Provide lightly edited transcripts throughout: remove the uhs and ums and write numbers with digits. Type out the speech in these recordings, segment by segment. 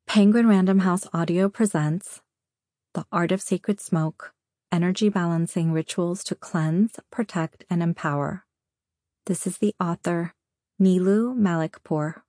Penguin Random House Audio presents The Art of Sacred Smoke, Energy Balancing Rituals to Cleanse, Protect, and Empower. This is the author, Neelu Malikpour.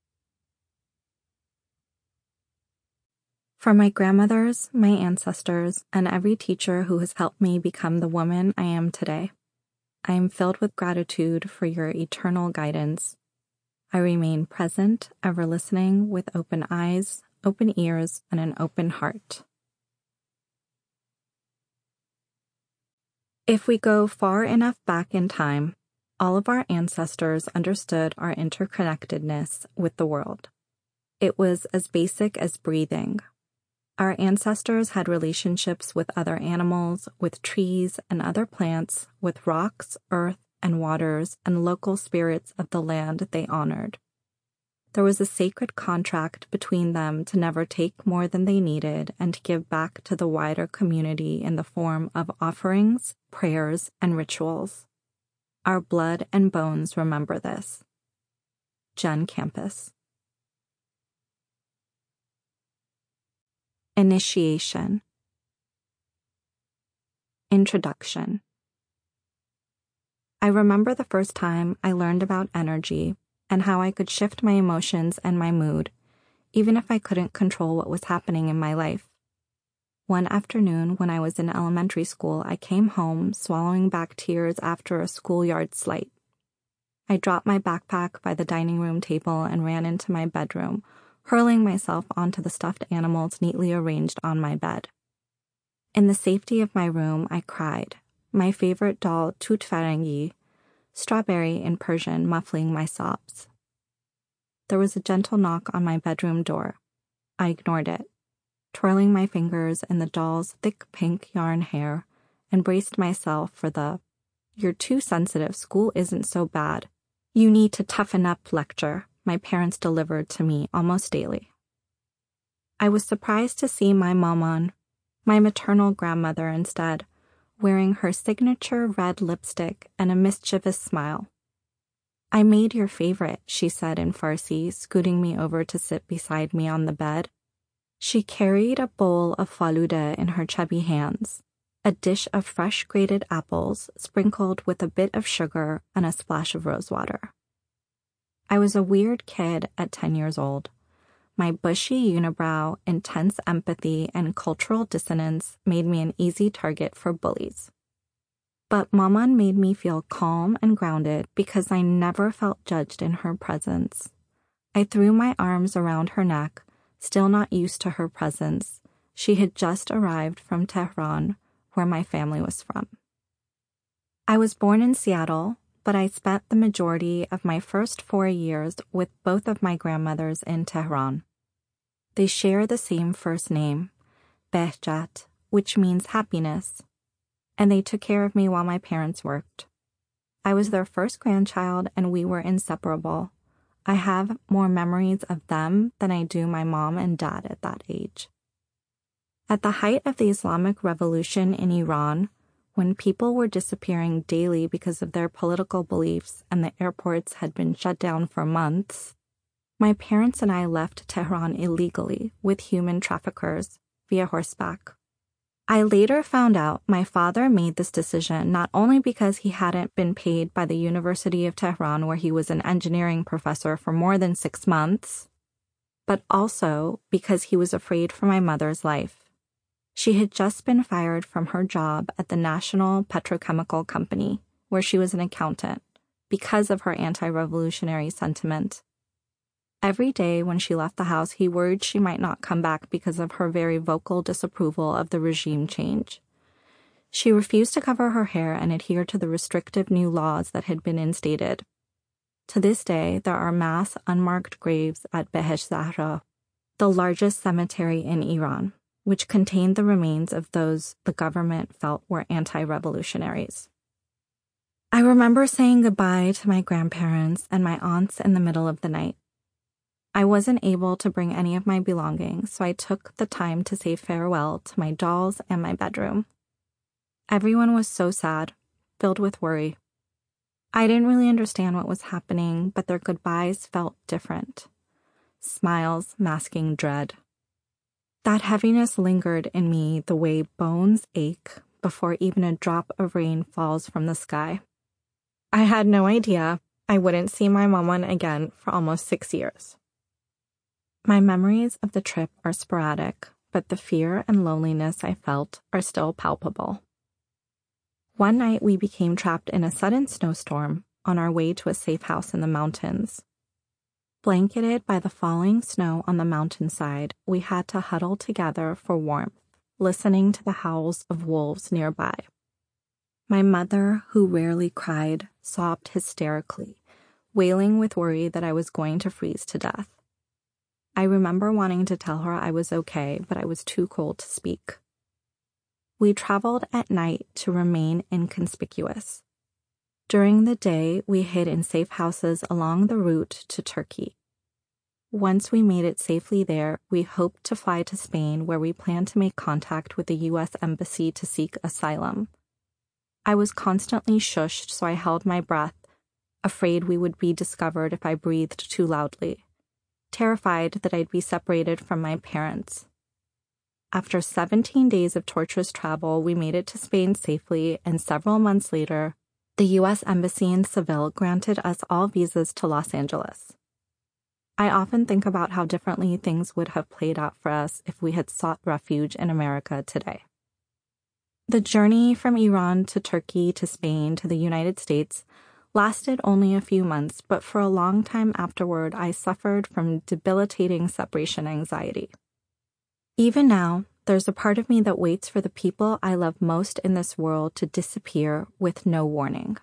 For my grandmothers, my ancestors, and every teacher who has helped me become the woman I am today, I am filled with gratitude for your eternal guidance. I remain present, ever listening with open eyes, open ears, and an open heart. If we go far enough back in time, all of our ancestors understood our interconnectedness with the world. It was as basic as breathing. Our ancestors had relationships with other animals, with trees and other plants, with rocks, earth, and waters, and local spirits of the land they honored. There was a sacred contract between them to never take more than they needed and to give back to the wider community in the form of offerings, prayers, and rituals. Our blood and bones remember this. Jen Campus. Initiation. Introduction. I remember the first time I learned about energy and how I could shift my emotions and my mood, even if I couldn't control what was happening in my life. One afternoon when I was in elementary school, I came home swallowing back tears after a schoolyard slight. I dropped my backpack by the dining room table and ran into my bedroom, hurling myself onto the stuffed animals neatly arranged on my bed. In the safety of my room, I cried, my favorite doll Tutfarengi, strawberry in Persian, muffling my sobs. There was a gentle knock on my bedroom door. I ignored it, twirling my fingers in the doll's thick pink yarn hair, and braced myself for the "You're too sensitive, school isn't so bad. You need to toughen up" lecture my parents delivered to me almost daily. I was surprised to see my maman, my maternal grandmother, instead, wearing her signature red lipstick and a mischievous smile. "I made your favorite," she said in Farsi, scooting me over to sit beside me on the bed. She carried a bowl of faluda in her chubby hands, a dish of fresh grated apples sprinkled with a bit of sugar and a splash of rosewater. I was a weird kid at 10 years old. My bushy unibrow, intense empathy, and cultural dissonance made me an easy target for bullies. But Maman made me feel calm and grounded because I never felt judged in her presence. I threw my arms around her neck, still not used to her presence. She had just arrived from Tehran, where my family was from. I was born in Seattle, but I spent the majority of my first 4 years with both of my grandmothers in Tehran. They share the same first name, Behjat, which means happiness, and they took care of me while my parents worked. I was their first grandchild, and we were inseparable. I have more memories of them than I do my mom and dad at that age. At the height of the Islamic Revolution in Iran, when people were disappearing daily because of their political beliefs and the airports had been shut down for months, my parents and I left Tehran illegally with human traffickers via horseback. I later found out my father made this decision not only because he hadn't been paid by the University of Tehran, where he was an engineering professor, for more than 6 months, but also because he was afraid for my mother's life. She had just been fired from her job at the National Petrochemical Company, where she was an accountant, because of her anti-revolutionary sentiment. Every day when she left the house, he worried she might not come back because of her very vocal disapproval of the regime change. She refused to cover her hair and adhere to the restrictive new laws that had been instated. To this day, there are mass unmarked graves at Behesh Zahra, the largest cemetery in Iran, which contained the remains of those the government felt were anti-revolutionaries. I remember saying goodbye to my grandparents and my aunts in the middle of the night. I wasn't able to bring any of my belongings, so I took the time to say farewell to my dolls and my bedroom. Everyone was so sad, filled with worry. I didn't really understand what was happening, but their goodbyes felt different. Smiles masking dread. That heaviness lingered in me the way bones ache before even a drop of rain falls from the sky. I had no idea I wouldn't see my maman again for almost 6 years. My memories of the trip are sporadic, but the fear and loneliness I felt are still palpable. One night we became trapped in a sudden snowstorm on our way to a safe house in the mountains. Blanketed by the falling snow on the mountainside, we had to huddle together for warmth, listening to the howls of wolves nearby. My mother, who rarely cried, sobbed hysterically, wailing with worry that I was going to freeze to death. I remember wanting to tell her I was okay, but I was too cold to speak. We traveled at night to remain inconspicuous. During the day, we hid in safe houses along the route to Turkey. Once we made it safely there, we hoped to fly to Spain, where we planned to make contact with the U.S. Embassy to seek asylum. I was constantly shushed, so I held my breath, afraid we would be discovered if I breathed too loudly, terrified that I'd be separated from my parents. After 17 days of torturous travel, we made it to Spain safely, and several months later, the U.S. Embassy in Seville granted us all visas to Los Angeles. I often think about how differently things would have played out for us if we had sought refuge in America today. The journey from Iran to Turkey to Spain to the United States lasted only a few months, but for a long time afterward, I suffered from debilitating separation anxiety. Even now, there's a part of me that waits for the people I love most in this world to disappear with no warning.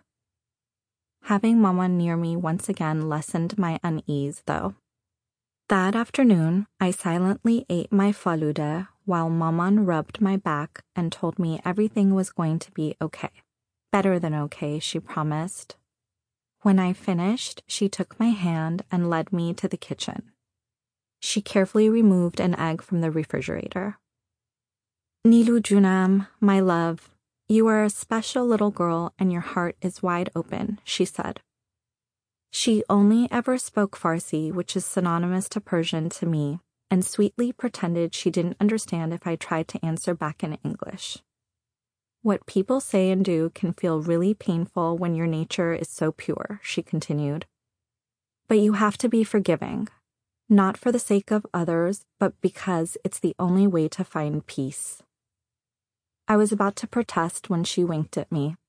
Having Mama near me once again lessened my unease, though. That afternoon, I silently ate my faluda while Maman rubbed my back and told me everything was going to be okay. Better than okay, she promised. When I finished, she took my hand and led me to the kitchen. She carefully removed an egg from the refrigerator. Nilu Junam, my love, you are a special little girl and your heart is wide open, she said. She only ever spoke Farsi, which is synonymous to Persian to me, and sweetly pretended she didn't understand if I tried to answer back in English. What people say and do can feel really painful when your nature is so pure, she continued. But you have to be forgiving, not for the sake of others, but because it's the only way to find peace. I was about to protest when she winked at me.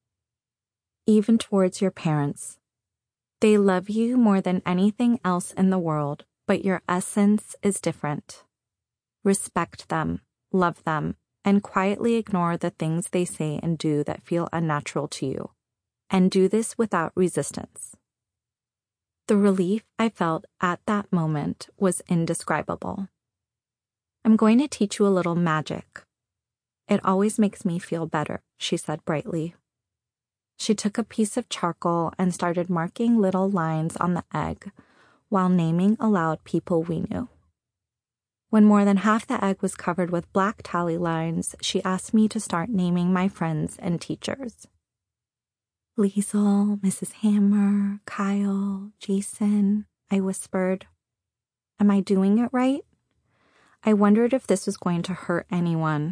Even towards your parents. They love you more than anything else in the world, but your essence is different. Respect them, love them, and quietly ignore the things they say and do that feel unnatural to you, and do this without resistance. The relief I felt at that moment was indescribable. I'm going to teach you a little magic. It always makes me feel better, she said brightly. She took a piece of charcoal and started marking little lines on the egg while naming aloud people we knew. When more than half the egg was covered with black tally lines, she asked me to start naming my friends and teachers. Liesel, Mrs. Hammer, Kyle, Jason, I whispered. Am I doing it right? I wondered if this was going to hurt anyone.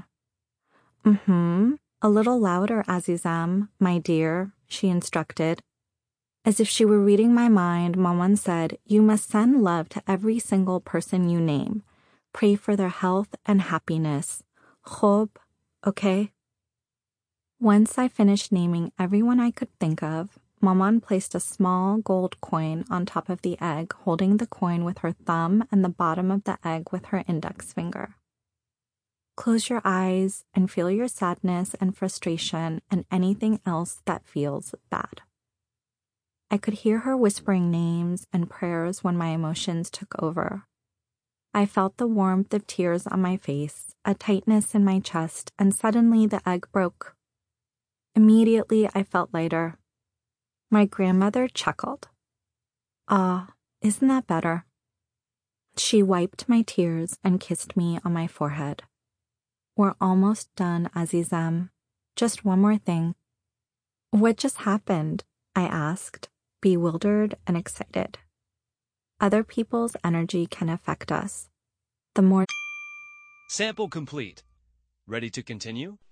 A little louder, Azizam, my dear, she instructed. As if she were reading my mind, Maman said, you must send love to every single person you name. Pray for their health and happiness. Khob, okay? Once I finished naming everyone I could think of, Maman placed a small gold coin on top of the egg, holding the coin with her thumb and the bottom of the egg with her index finger. Close your eyes and feel your sadness and frustration and anything else that feels bad. I could hear her whispering names and prayers when my emotions took over. I felt the warmth of tears on my face, a tightness in my chest, and suddenly the egg broke. Immediately, I felt lighter. My grandmother chuckled. Ah, isn't that better? She wiped my tears and kissed me on my forehead. We're almost done, Azizam. Just one more thing. What just happened? I asked, bewildered and excited. Other people's energy can affect us. The more Sample complete. Ready to continue?